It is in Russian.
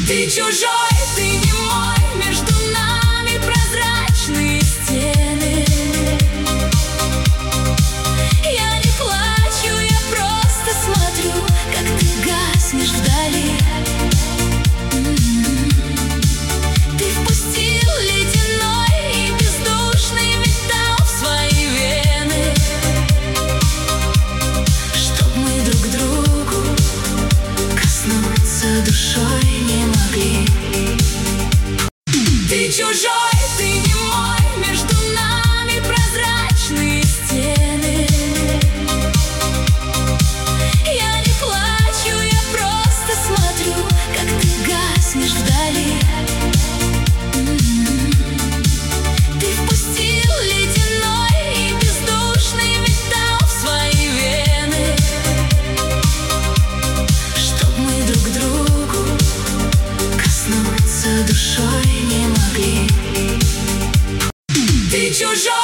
Ты чужой, ты не мой, между нами прозрачные стены. Я не плачу, я просто смотрю, как ты гаснешь вдали. Ты впустил ледяной и бездушный металл в свои вены, чтоб мы друг другу коснуться душой не могли. Ты чужой, ты не мой, между нами прозрачные стены. Я не плачу, я просто смотрю, как ты гаснешь вдали. Ты впустил ледяной и бездушный металл в свои вены, чтоб мы друг другу коснуться душой не могли. Ты чужой.